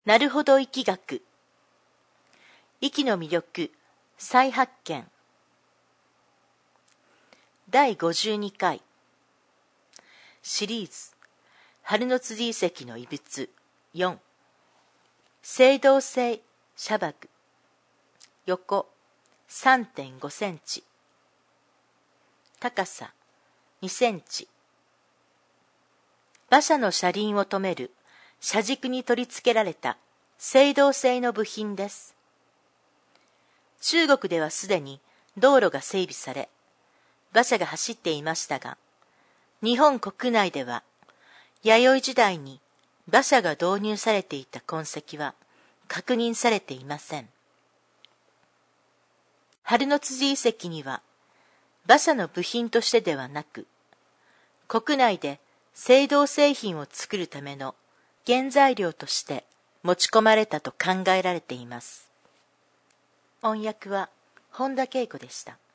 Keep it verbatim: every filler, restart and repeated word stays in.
なるほど易学。易の魅力再発見。だいごじゅうにかいシリーズ春の辻遺跡の遺物よん、青銅製シャバグ、横 さんてんごセンチ、高さにセンチ。馬車の車輪を止める車軸に取り付けられた青銅製の部品です。中国ではすでに道路が整備され、馬車が走っていましたが、日本国内では弥生時代に馬車が導入されていた痕跡は確認されていません。春の辻遺跡には馬車の部品としてではなく、国内で青銅製品を作るための原材料として持ち込まれたと考えられています。音訳は本田恵子でした。